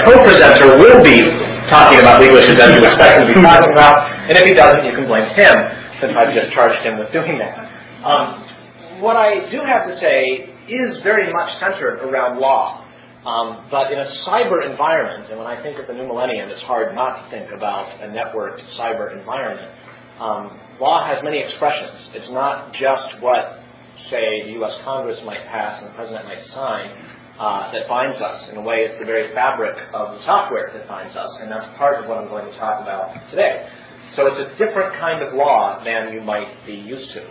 co-presenter will be talking about legal issues as you expect him to be talking about, and if he doesn't, you can blame him, since I've just charged him with doing that. What I do have to say is very much centered around law, but in a cyber environment, and when I think of the new millennium, it's hard not to think about a networked cyber environment. Law has many expressions. It's not just what, say, the U.S. Congress might pass and the President might sign that binds us. In a way, it's the very fabric of the software that binds us, and that's part of what I'm going to talk about today. So it's a different kind of law than you might be used to.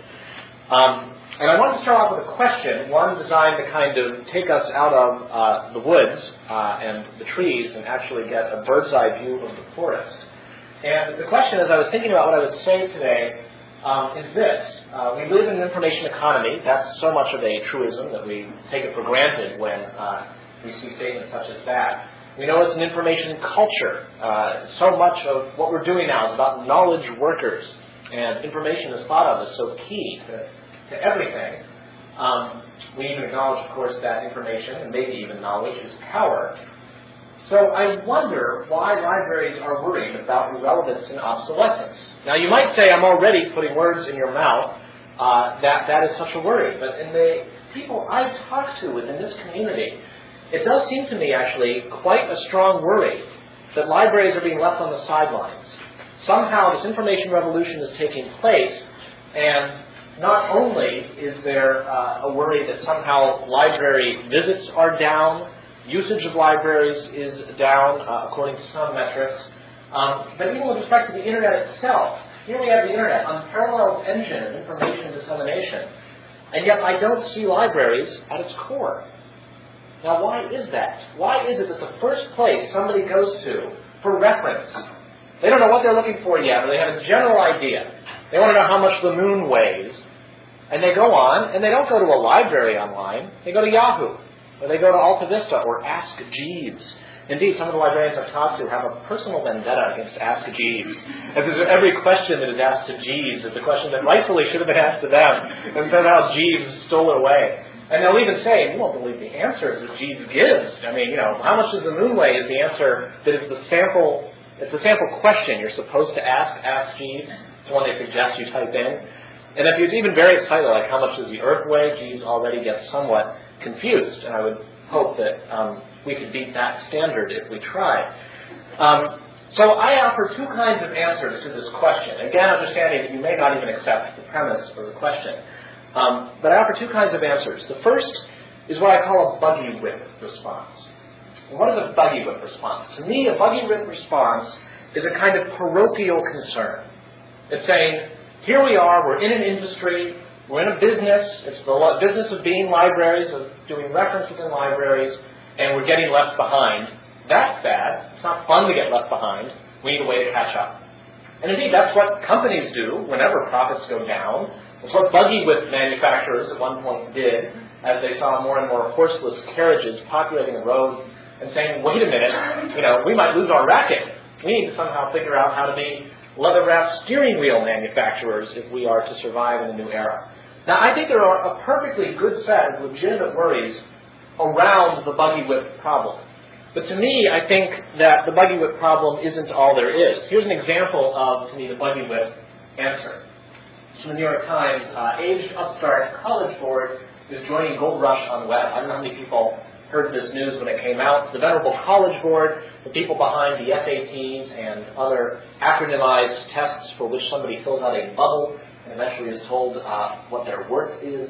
And I want to start off with a question, one designed to kind of take us out of the woods and the trees and actually get a bird's eye view of the forest. And the question, as I was thinking about what I would say today, is this. We live in an information economy. That's so much of a truism that we take it for granted when we see statements such as that. We know it's an information culture. So much of what we're doing now is about knowledge workers. And information is thought of as so key to everything. We even acknowledge, of course, that information, and maybe even knowledge, is power. So I wonder why libraries are worried about irrelevance and obsolescence. Now, you might say, I'm already putting words in your mouth, that is such a worry. But in the people I've talked to within this community, it does seem to me, actually, quite a strong worry that libraries are being left on the sidelines. Somehow, this information revolution is taking place, and not only is there a worry that somehow library visits are down, usage of libraries is down, according to some metrics, but even with respect to the Internet itself, here we have the Internet, unparalleled engine of information dissemination, and yet I don't see libraries at its core. Now, why is that? Why is it that the first place somebody goes to for reference, they don't know what they're looking for yet, or they have a general idea. They want to know how much the moon weighs, and they go on, and they don't go to a library online. They go to Yahoo, or they go to Alta Vista, or Ask Jeeves. Indeed, some of the librarians I've talked to have a personal vendetta against Ask Jeeves, as if every question that is asked to Jeeves is a question that rightfully should have been asked to them, and somehow Jeeves stole it away. And they'll even say, you won't believe the answers that Jeeves gives. I mean, how much does the moon weigh is the answer that is the sample. It's the sample question you're supposed to ask Jeeves. It's one they suggest you type in. And if you're even very excited, like how much does the Earth weigh, Jeeves already gets somewhat confused. And I would hope that we could beat that standard if we tried. So I offer two kinds of answers to this question. Again, understanding that you may not even accept the premise of the question. But I offer two kinds of answers. The first is what I call a buggy whip response. And what is a buggy whip response? To me, a buggy whip response is a kind of parochial concern. It's saying, here we are, we're in an industry, we're in a business, it's the business of being libraries, of doing reference within libraries, and we're getting left behind. That's bad. It's not fun to get left behind. We need a way to catch up. And indeed, that's what companies do whenever profits go down. It's what buggy whip manufacturers at one point did as they saw more and more horseless carriages populating the roads and saying, wait a minute, we might lose our racket. We need to somehow figure out how to be leather-wrapped steering wheel manufacturers if we are to survive in the new era. Now, I think there are a perfectly good set of legitimate worries around the buggy whip problem. But to me, I think that the buggy whip problem isn't all there is. Here's an example of, to me, the buggy whip answer. From the New York Times, aged upstart college board is joining gold rush on web. I don't know how many people heard this news when it came out. The venerable college board, the people behind the SATs and other acronymized tests for which somebody fills out a bubble and eventually is told what their worth is.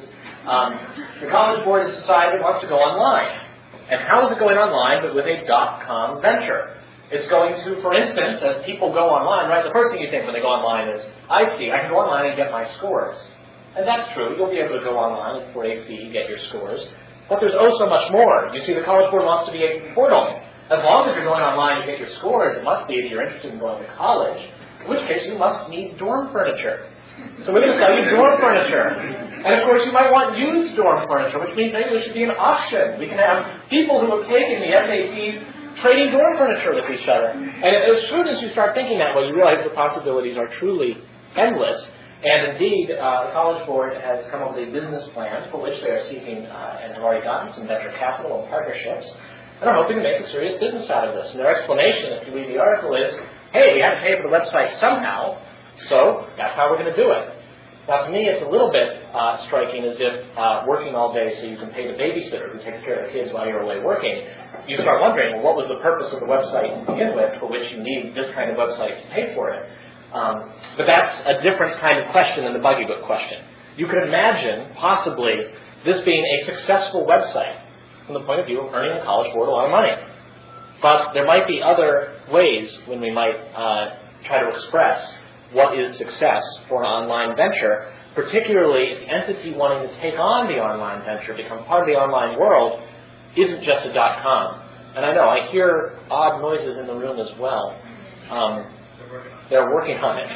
The college board has decided it wants to go online. And how is it going online but with a .com venture? It's going to, for instance, as people go online, right, the first thing you think when they go online is, I can go online and get my scores. And that's true. You'll be able to go online and for a fee get your scores. But there's so much more. You see, the College Board wants to be a portal. As long as you're going online to get your scores, it must be if you're interested in going to college, in which case you must need dorm furniture. So we're going to sell you dorm furniture. And of course, you might want used dorm furniture, which means maybe there should be an auction. We can have people who have taken the SATs trading dorm furniture with each other. And as soon as you start thinking that way, you realize the possibilities are truly endless. And indeed, the College Board has come up with a business plan for which they are seeking and have already gotten some venture capital and partnerships. and are hoping to make a serious business out of this. And their explanation, if you read the article, is, hey, we had to pay for the website somehow, so that's how we're going to do it. Now, to me, it's a little bit striking as if working all day so you can pay the babysitter who takes care of the kids while you're away working. You start wondering, well, what was the purpose of the website to begin with for which you need this kind of website to pay for it? But that's a different kind of question than the buggy book question. You could imagine, possibly, this being a successful website from the point of view of earning the College Board a lot of money. But there might be other ways when we might try to express what is success for an online venture, particularly if the entity wanting to take on the online venture, become part of the online world, isn't just a .com. And I know, I hear odd noises in the room as well. They're working on it.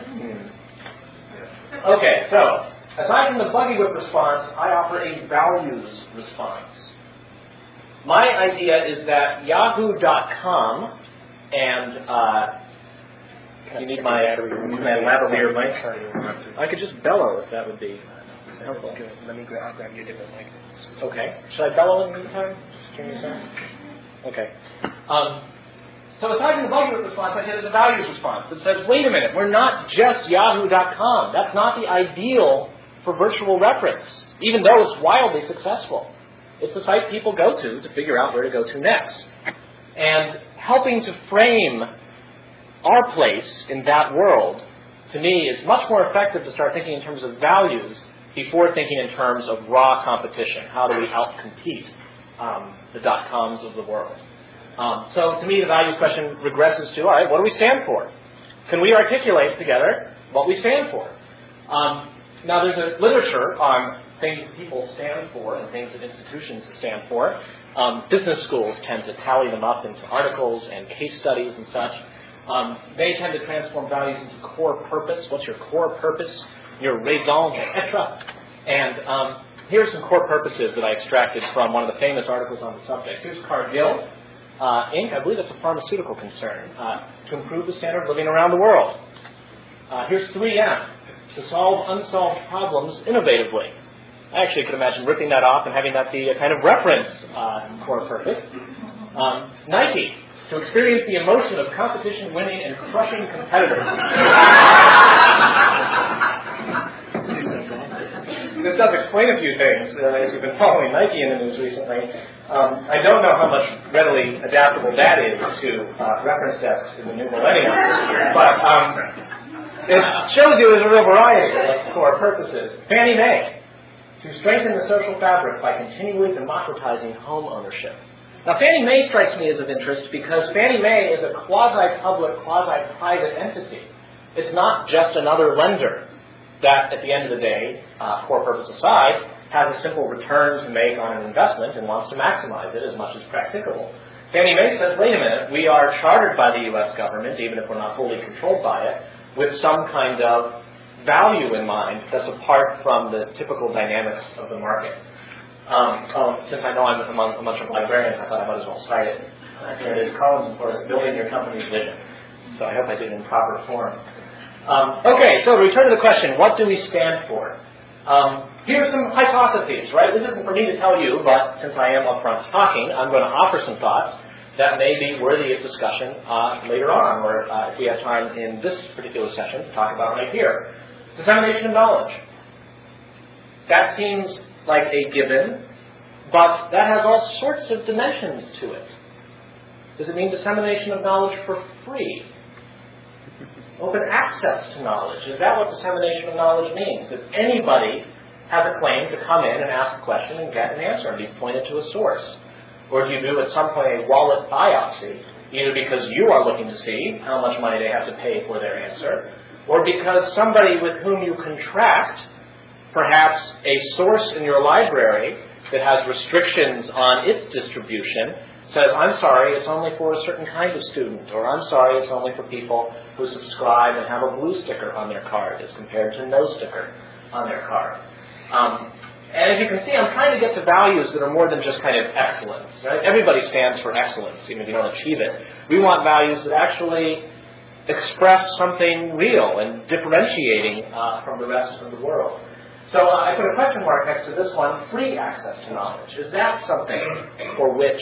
Okay, so, aside from the buggy whip response, I offer a values response. My idea is that Yahoo.com and you need my lavalier mic? I could just bellow if that would be helpful. Let me grab you a different mic. Okay. Should I bellow in the meantime? Okay. So aside from the buggy whip response, I say there's a values response that says, wait a minute, we're not just Yahoo.com. That's not the ideal for virtual reference, even though it's wildly successful. It's the site people go to figure out where to go to next. And helping to frame our place in that world, to me, is much more effective to start thinking in terms of values before thinking in terms of raw competition. How do we outcompete the .coms of the world? So to me, the values question regresses to, all right, what do we stand for? Can we articulate together what we stand for? Now, there's a literature on things people stand for and things that institutions stand for. Business schools tend to tally them up into articles and case studies and such. They tend to transform values into core purpose. What's your core purpose? Your raison d'etre. And here's some core purposes that I extracted from one of the famous articles on the subject. Here's Cargill Inc. I believe it's a pharmaceutical concern. To improve the standard of living around the world. Here's 3M. To solve unsolved problems innovatively. I actually could imagine ripping that off and having that be a kind of reference core purpose. Nike. To experience the emotion of competition winning and crushing competitors. This does explain a few things, as you've been following Nike in the news recently. I don't know how much readily adaptable that is to reference desks in the new millennium, but it shows you there's a real variety of core purposes. Fannie Mae. To strengthen the social fabric by continually democratizing home ownership. Now, Fannie Mae strikes me as of interest because Fannie Mae is a quasi-public, quasi-private entity. It's not just another lender that, at the end of the day, core purpose aside, has a simple return to make on an investment and wants to maximize it as much as practicable. Fannie Mae says, wait a minute, we are chartered by the U.S. government, even if we're not fully controlled by it, with some kind of value in mind that's apart from the typical dynamics of the market. Since I know I'm among a bunch of librarians, I thought I might as well cite it. Here it is, Collins and Forrest, Building Your Company's Vision. So I hope I did it in proper form. Okay, so to return to the question, what do we stand for? Here's some hypotheses, right? This isn't for me to tell you, but since I am up front talking, I'm going to offer some thoughts that may be worthy of discussion later on, or if we have time in this particular session to talk about right here. Dissemination of knowledge. That seems like a given, but that has all sorts of dimensions to it. Does it mean dissemination of knowledge for free? Open access to knowledge. Is that what dissemination of knowledge means? That anybody has a claim to come in and ask a question and get an answer and be pointed to a source? Or do you do at some point a wallet biopsy, either because you are looking to see how much money they have to pay for their answer, or because somebody with whom you contract, perhaps a source in your library that has restrictions on its distribution, says, I'm sorry, it's only for a certain kind of student, or I'm sorry, it's only for people who subscribe and have a blue sticker on their card as compared to no sticker on their card. And as you can see, I'm trying to get to values that are more than just kind of excellence. Right? Everybody stands for excellence, even if you don't achieve it. We want values that actually express something real and differentiating from the rest of the world. So I put a question mark next to this one, free access to knowledge. Is that something for which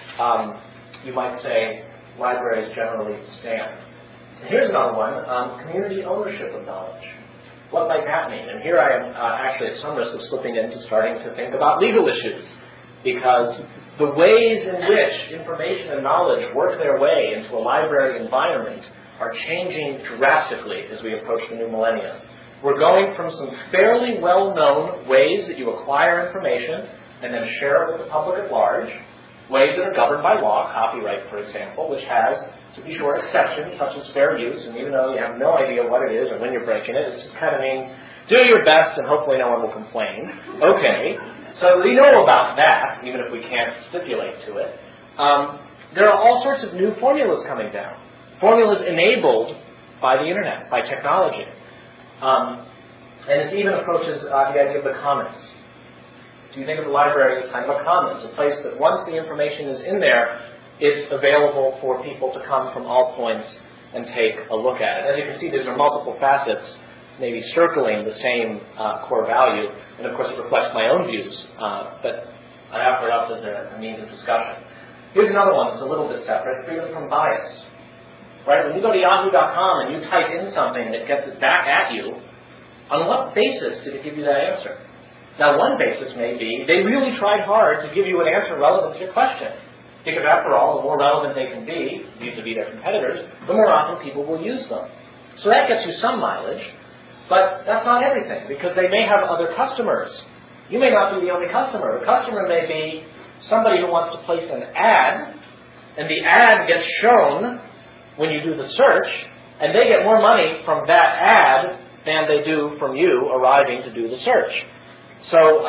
you might say libraries generally stand? And here's another one, community ownership of knowledge. What might that mean? And here I am actually at some risk of slipping into starting to think about legal issues, because the ways in which information and knowledge work their way into a library environment are changing drastically as we approach the new millennium. We're going from some fairly well-known ways that you acquire information and then share it with the public at large, ways that are governed by law, copyright, for example, which has, to be sure, exceptions such as fair use, and even though you have no idea what it is or when you're breaking it, it just kind of means do your best and hopefully no one will complain. Okay, so we know about that, even if we can't stipulate to it. There are all sorts of new formulas coming down. Formulas enabled by the internet, by technology. And it even approaches the idea of the commons. Do you think of the library as kind of a commons, a place that once the information is in there, it's available for people to come from all points and take a look at it. As you can see, there are multiple facets, maybe circling the same core value, and of course it reflects my own views, but I offer it up as a means of discussion. Here's another one that's a little bit separate, freedom from bias. Right? When you go to yahoo.com and you type in something and it gets it back at you, on what basis did it give you that answer? Now, one basis may be they really tried hard to give you an answer relevant to your question. Because after all, the more relevant they can be, vis-a-vis their competitors, the more often people will use them. So that gets you some mileage, but that's not everything, because they may have other customers. You may not be the only customer. The customer may be somebody who wants to place an ad, and the ad gets shown when you do the search, and they get more money from that ad than they do from you arriving to do the search. So,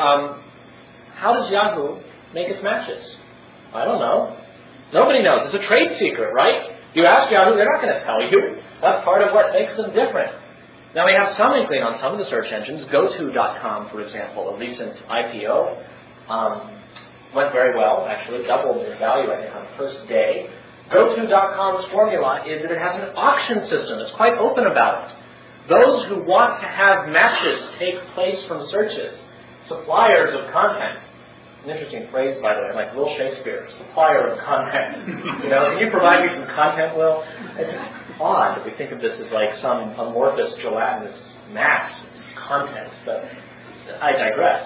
how does Yahoo make its matches? I don't know. Nobody knows. It's a trade secret, right? You ask Yahoo, they're not going to tell you. That's part of what makes them different. Now, we have some inkling on some of the search engines. GoTo.com, for example, a recent IPO, went very well, actually, doubled their value, I think, on the first day. GoTo.com's formula is that it has an auction system. It's quite open about it. Those who want to have matches take place from searches, suppliers of content. An interesting phrase, by the way, like Will Shakespeare, supplier of content. Can you provide me some content, Will? It's odd that we think of this as like some amorphous, gelatinous mass content, but I digress.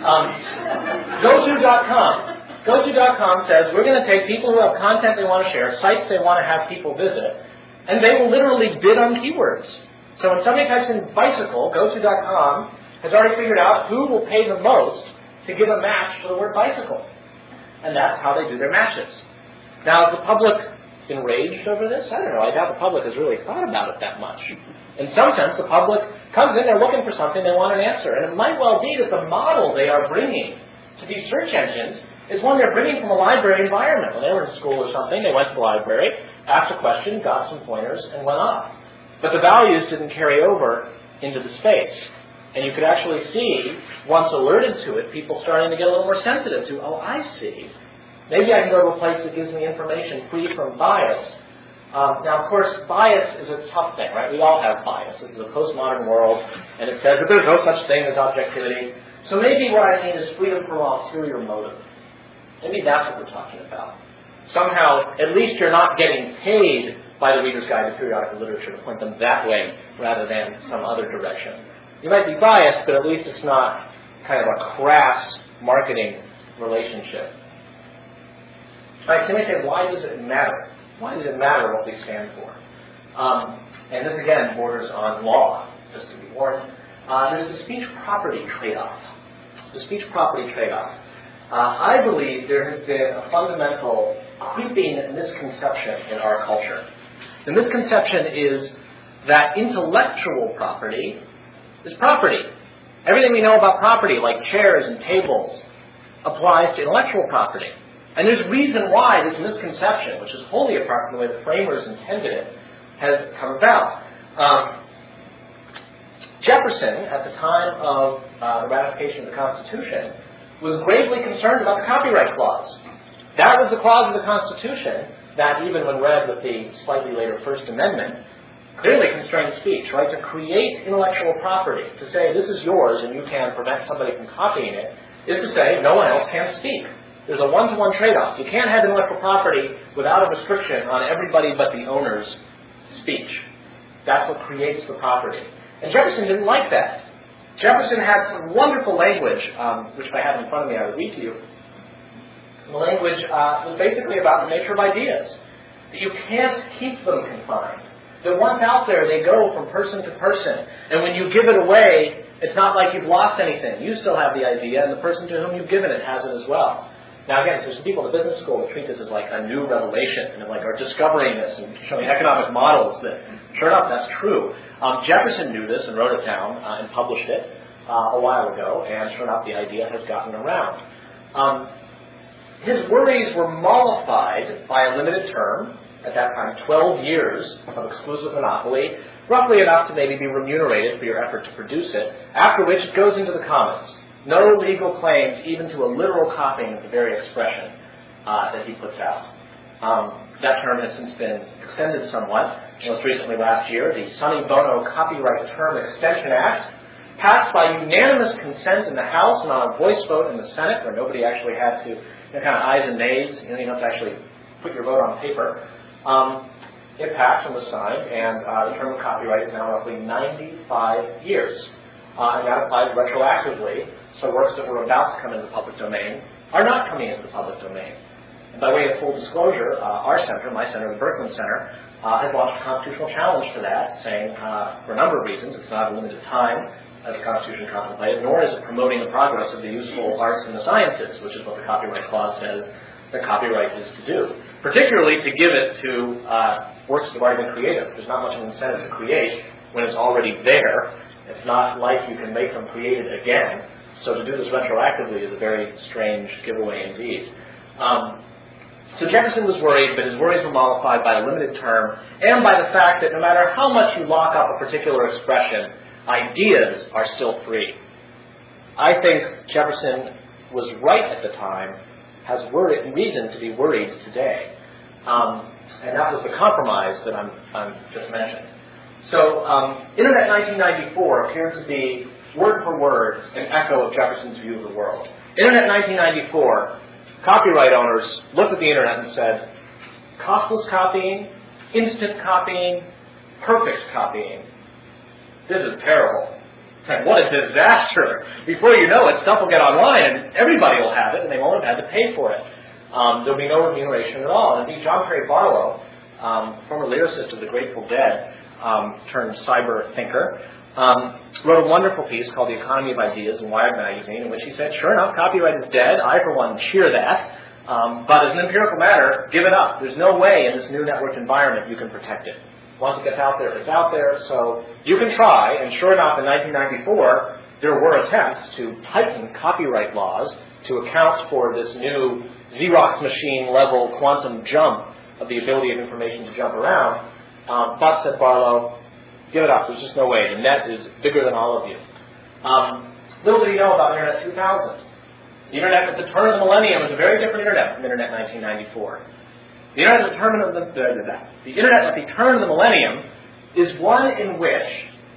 GoTo.com. GoTo.com says, we're going to take people who have content they want to share, sites they want to have people visit, and they will literally bid on keywords. So when somebody types in bicycle, GoTo.com has already figured out who will pay the most to give a match for the word bicycle. And that's how they do their matches. Now, is the public enraged over this? I don't know. I doubt the public has really thought about it that much. In some sense, the public comes in, they're looking for something, they want an answer. And it might well be that the model they are bringing to these search engines is one they're bringing from a library environment. When they were in school or something, they went to the library, asked a question, got some pointers, and went off. But the values didn't carry over into the space. And you could actually see, once alerted to it, people starting to get a little more sensitive to, oh, I see. Maybe I can go to a place that gives me information free from bias. Now, of course, bias is a tough thing, right? We all have bias. This is a postmodern world, and it says that there's no such thing as objectivity. So maybe what I mean is freedom from ulterior motive. Maybe that's what we're talking about. Somehow, at least you're not getting paid by the Reader's Guide to Periodical Literature to point them that way rather than some other direction. You might be biased, but at least it's not kind of a crass marketing relationship. All right, so you may say, why does it matter? Why does it matter what we stand for? And this, again, borders on law, just to be warned. There's the speech property trade-off. The speech property trade-off. I believe there has been a fundamental creeping misconception in our culture. The misconception is that intellectual property is property. Everything we know about property, like chairs and tables, applies to intellectual property. And there's reason why this misconception, which is wholly apart from the way the framers intended it, has come about. Jefferson, at the time of the ratification of the Constitution, was gravely concerned about the Copyright Clause. That was the clause of the Constitution that, even when read with the slightly later First Amendment, clearly constrains speech, right? To create intellectual property, to say this is yours and you can prevent somebody from copying it, is to say no one else can speak. There's a one-to-one trade-off. You can't have intellectual property without a restriction on everybody but the owner's speech. That's what creates the property. And Jefferson didn't like that. Jefferson had some wonderful language, which if I had in front of me, I would read to you. The language was basically about the nature of ideas. That you can't keep them confined. That once out there, they go from person to person. And when you give it away, it's not like you've lost anything. You still have the idea, and the person to whom you've given it has it as well. Now again, there's some people in the business school that treat this as like a new revelation, and like are discovering this and showing economic models that, sure enough, that's true. Jefferson knew this and wrote it down and published it a while ago, and sure enough, the idea has gotten around. His worries were mollified by a limited term, at that time 12 years of exclusive monopoly, roughly enough to maybe be remunerated for your effort to produce it, after which it goes into the commons. No legal claims even to a literal copying of the very expression that he puts out. That term has since been extended somewhat. Most recently last year, the Sonny Bono Copyright Term Extension Act, passed by unanimous consent in the House and on a voice vote in the Senate, where nobody actually had to, kind of ayes and nays, you don't have to actually put your vote on paper. It passed and was signed, and the term of copyright is now roughly 95 years. And that applies retroactively. So works that were about to come into the public domain are not coming into the public domain. And by way of full disclosure, our center, my center, the Berkman Center, has launched a constitutional challenge to that, saying for a number of reasons, it's not a limited time, as the Constitution contemplated, nor is it promoting the progress of the useful arts and the sciences, which is what the Copyright Clause says that copyright is to do. Particularly to give it to works that have already been created. There's not much of an incentive to create when it's already there. It's not like you can make them created again. So to do this retroactively is a very strange giveaway indeed. So Jefferson was worried, but his worries were mollified by a limited term and by the fact that no matter how much you lock up a particular expression, ideas are still free. I think Jefferson was right at the time, has reason to be worried today. And that was the compromise that I'm just mentioning. So Internet 1994 appeared to be word for word, an echo of Jefferson's view of the world. Internet 1994, copyright owners looked at the Internet and said, costless copying, instant copying, perfect copying. This is terrible. And what a disaster. Before you know it, stuff will get online and everybody will have it and they won't have had to pay for it. There'll be no remuneration at all. And indeed, John Perry Barlow, former lyricist of the Grateful Dead, turned cyber thinker, wrote a wonderful piece called The Economy of Ideas in Wired magazine, in which he said, sure enough, copyright is dead. I, for one, cheer that. But as an empirical matter, give it up. There's no way in this new networked environment you can protect it. Once it gets out there, it's out there. So you can try. And sure enough, in 1994, there were attempts to tighten copyright laws to account for this new Xerox machine level quantum jump of the ability of information to jump around. But, said Barlow, give it up. There's just no way. The net is bigger than all of you. Little did he know about Internet 2000. The Internet at the turn of the millennium is a very different Internet from Internet 1994. The Internet at the turn of the millennium is one in which,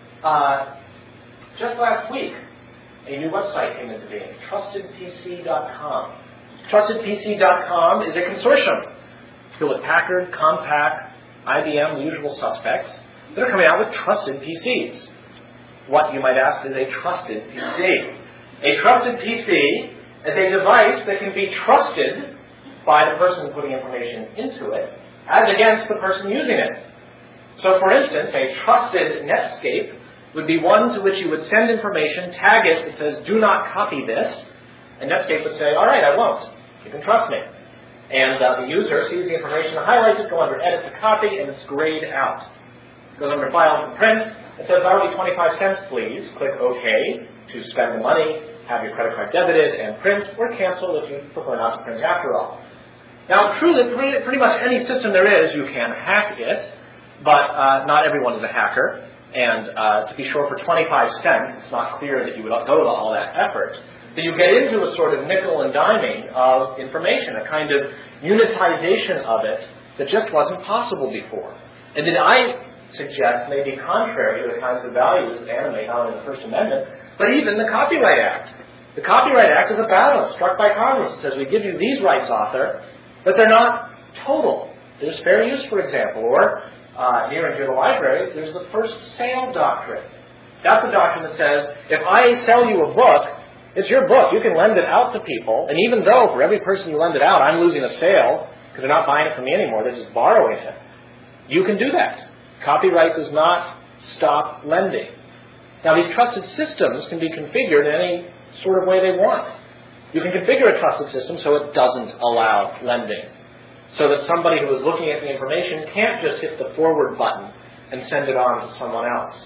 just last week, a new website came into being, TrustedPC.com. TrustedPC.com is a consortium. Hewlett-Packard, Compaq, IBM, the usual suspects. They're coming out with trusted PCs. What, you might ask, is a trusted PC? A trusted PC is a device that can be trusted by the person putting information into it as against the person using it. So, for instance, a trusted Netscape would be one to which you would send information, tag it that says, do not copy this, and Netscape would say, all right, I won't. You can trust me. And the user sees the information, highlights it, go under Edit to Copy, and it's grayed out. Goes under Files and Print. It says, that'll be 25 cents, please. Click OK to spend the money, have your credit card debited, and print, or cancel if you prefer not to print after all. Now, it's true that pretty much any system there is, you can hack it, but not everyone is a hacker. And to be sure, for 25 cents, it's not clear that you would go to all that effort. That you get into a sort of nickel and diming of information, a kind of unitization of it that just wasn't possible before. And did I suggest may be contrary to the kinds of values that animate not only the First Amendment, but even the Copyright Act. The Copyright Act is a balance struck by Congress. It says we give you these rights, author, but they're not total. There's fair use, for example, or near and dear to libraries, there's the first sale doctrine. That's a doctrine that says, if I sell you a book, it's your book. You can lend it out to people, and even though for every person you lend it out, I'm losing a sale, because they're not buying it from me anymore, they're just borrowing it, you can do that. Copyright does not stop lending. Now, these trusted systems can be configured in any sort of way they want. You can configure a trusted system so it doesn't allow lending, so that somebody who is looking at the information can't just hit the forward button and send it on to someone else.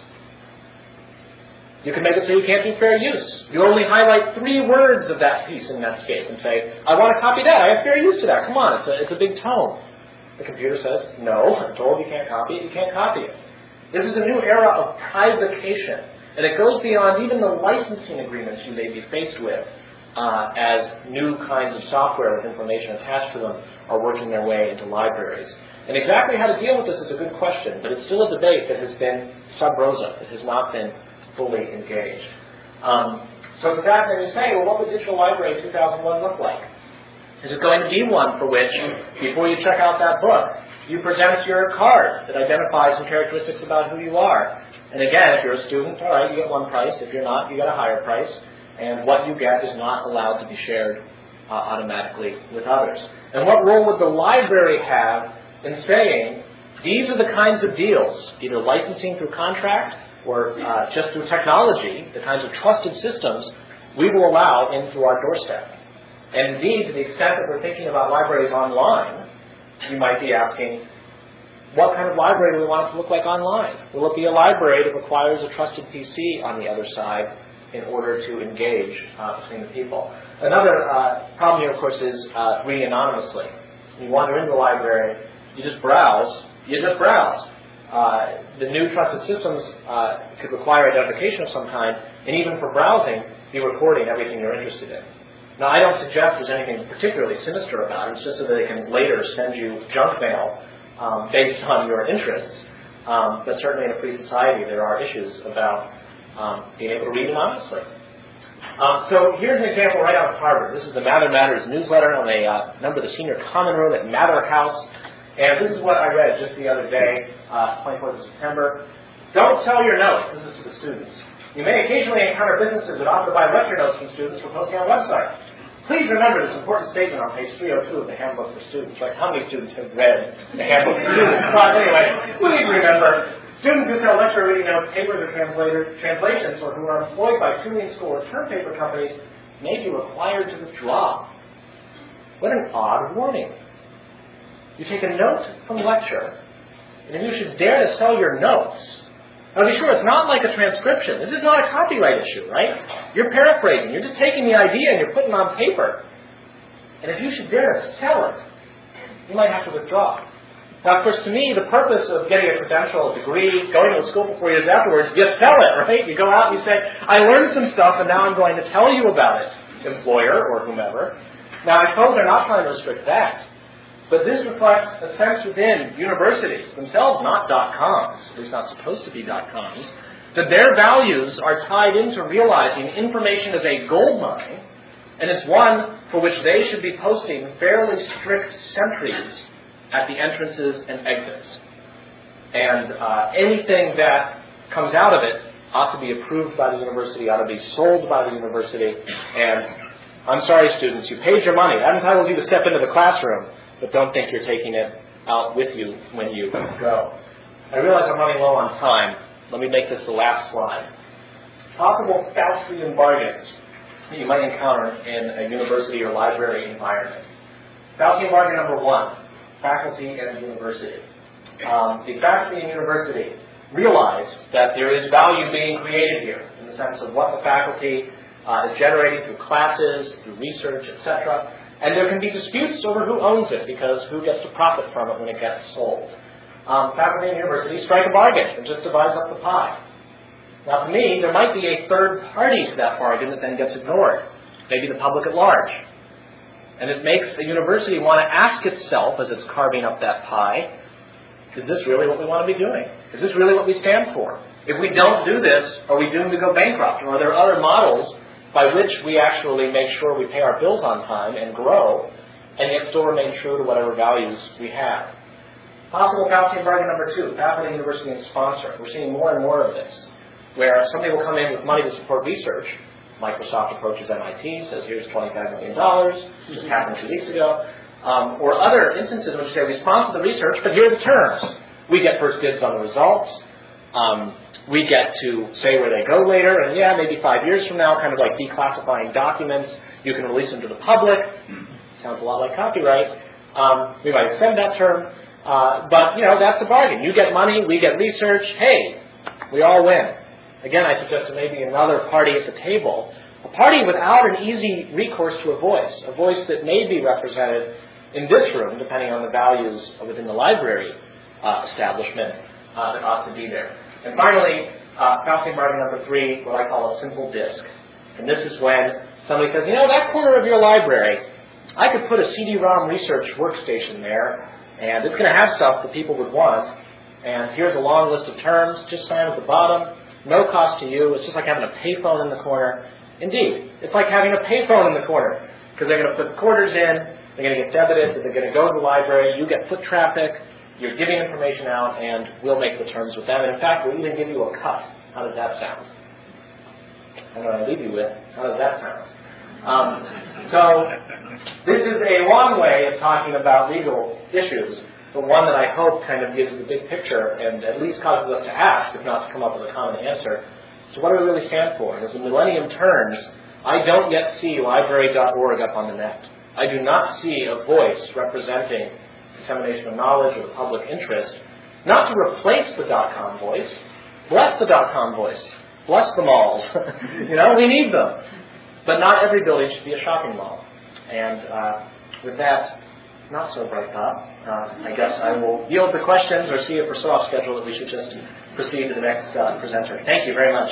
You can make it so you can't do fair use. You only highlight 3 words of that piece in Netscape and say, I want to copy that. I have fair use to that. Come on, it's a big tome. The computer says, no, I'm told you can't copy it. You can't copy it. This is a new era of privacation. And it goes beyond even the licensing agreements you may be faced with as new kinds of software with information attached to them are working their way into libraries. And exactly how to deal with this is a good question, but it's still a debate that has been sub rosa. It has not been fully engaged. So with that, then you say, well, what would Digital Library 2001 look like? Is it going to be one for which, before you check out that book, you present your card that identifies some characteristics about who you are? And again, if you're a student, all right, you get one price. If you're not, you get a higher price. And what you get is not allowed to be shared automatically with others. And what role would the library have in saying, these are the kinds of deals, either licensing through contract or just through technology, the kinds of trusted systems we will allow in through our doorstep. And indeed, to the extent that we're thinking about libraries online, you might be asking, what kind of library do we want it to look like online? Will it be a library that requires a trusted PC on the other side in order to engage between the people? Another problem here, of course, is reading anonymously. You wander into the library, you just browse. The new trusted systems could require identification of some kind, and even for browsing, be recording everything you're interested in. Now, I don't suggest there's anything particularly sinister about it. It's just so that they can later send you junk mail based on your interests. But certainly in a free society, there are issues about being able to read anonymously. So here's an example right out of Harvard. This is the Mather Matters newsletter on a member of the senior common room at Mather House. And this is what I read just the other day, 24th of September. Don't sell your notes. This is to the students. You may occasionally encounter businesses that offer to buy lecture notes from students for posting on websites. Please remember this important statement on page 302 of the Handbook for Students. Right? How many students have read the Handbook for Students? But anyway, please remember, students who sell lecture reading notes, papers, or translations, or who are employed by tutoring school or term paper companies may be required to withdraw. What an odd warning. You take a note from the lecture, and if you should dare to sell your notes, now be sure it's not like a transcription. This is not a copyright issue, right? You're paraphrasing. You're just taking the idea and you're putting it on paper. And if you should dare to sell it, you might have to withdraw. Now, of course, to me, the purpose of getting a credential, a degree, going to school for 4 years afterwards, you sell it, right? You go out and you say, I learned some stuff and now I'm going to tell you about it, employer or whomever. Now, I suppose they're not trying to restrict that. But this reflects a sense within universities themselves, not .coms, at least not supposed to be .coms, that their values are tied into realizing information is a gold mine, and it's one for which they should be posting fairly strict sentries at the entrances and exits. And anything that comes out of it ought to be approved by the university, ought to be sold by the university. And I'm sorry, students, you paid your money. That entitles you to step into the classroom. But don't think you're taking it out with you when you go. I realize I'm running low on time. Let me make this the last slide. Possible Faustian bargains that you might encounter in a university or library environment. Faustian bargain number 1, faculty and university. The faculty and university realize that there is value being created here in the sense of what the faculty is generating through classes, through research, etc. And there can be disputes over who owns it, because who gets to profit from it when it gets sold. Faculty and universities strike a bargain and just divides up the pie. Now, to me, there might be a third party to that bargain that then gets ignored, maybe the public at large. And it makes a university want to ask itself, as it's carving up that pie, Is this really what we want to be doing? Is this really what we stand for? If we don't do this, are we doomed to go bankrupt? Or are there other models by which we actually make sure we pay our bills on time and grow, and yet still remain true to whatever values we have? Possible Faustian bargain number 2, faculty, university, and sponsor. We're seeing more and more of this, where somebody will come in with money to support research. Microsoft approaches MIT, says, here's $25 million. This happened 2 weeks ago. Or other instances in which they say, we sponsor the research, but here are the terms. We get first dibs on the results. We get to say where they go later, and maybe 5 years from now, kind of like declassifying documents, you can release them to the public. Sounds a lot like copyright. We might extend that term. But, that's a bargain. You get money, we get research. Hey, we all win. Again, I suggest maybe another party at the table, a party without an easy recourse to a voice that may be represented in this room, depending on the values within the library establishment that ought to be there. And finally, Faustian bargain number 3, what I call a simple disk. And this is when somebody says, that corner of your library, I could put a CD-ROM research workstation there, and it's going to have stuff that people would want. And here's a long list of terms, just sign at the bottom, no cost to you. It's just like having a payphone in the corner. Indeed, it's like having a payphone in the corner, because they're going to put quarters in, they're going to get debited, they're going to go to the library, you get foot traffic, you're giving information out, and we'll make the terms with them. And in fact, we'll even give you a cut. How does that sound? And what I leave you with, how does that sound? So this is a long way of talking about legal issues, but one that I hope kind of gives the big picture and at least causes us to ask, if not to come up with a common answer. So what do we really stand for? And as the millennium turns, I don't yet see library.org up on the net. I do not see a voice representing dissemination of knowledge or the public interest, not to replace the .com voice. Bless the .com voice. Bless the malls. We need them. But not every building should be a shopping mall. And with that not so bright thought, I guess I will yield to questions or see if we're so off schedule that we should just proceed to the next presenter. Thank you very much.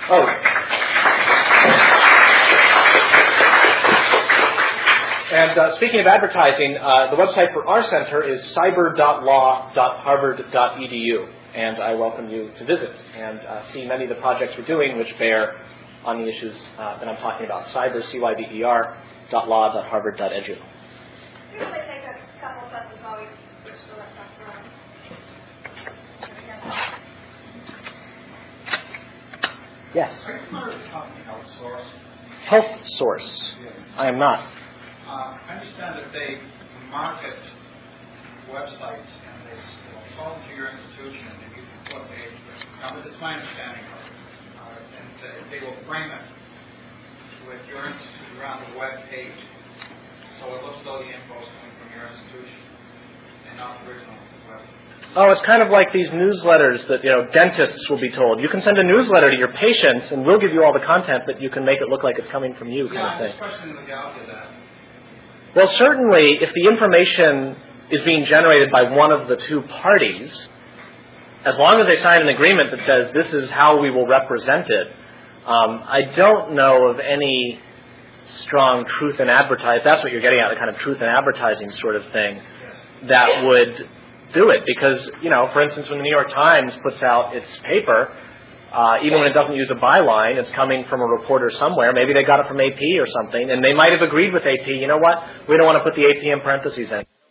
And speaking of advertising, the website for our center is cyber.law.harvard.edu, and I welcome you to visit and see many of the projects we're doing which bear on the issues that I'm talking about. Cyber, cyber.law.harvard.edu. Yes. Are you familiar with the company HealthSource? HealthSource? Yes. I am not. I understand that they market websites and they sell them to your institution and you can put this is my understanding of it, and they will frame it with your institute around the web page. So it looks as though the info is coming from your institution and not the original web. Oh, it's kind of like these newsletters that, dentists will be told. You can send a newsletter to your patients and we'll give you all the content, but you can make it look like it's coming from you, kind of thing. I'm just questioning the legality of that. Well, certainly, if the information is being generated by one of the two parties, as long as they sign an agreement that says this is how we will represent it, I don't know of any strong truth in advertising. That's what you're getting at, the kind of truth in advertising sort of thing that would do it. Because, for instance, when the New York Times puts out its paper, even when it doesn't use a byline, it's coming from a reporter somewhere. Maybe they got it from AP or something, and they might have agreed with AP, you know what, we don't want to put the AP in parentheses in.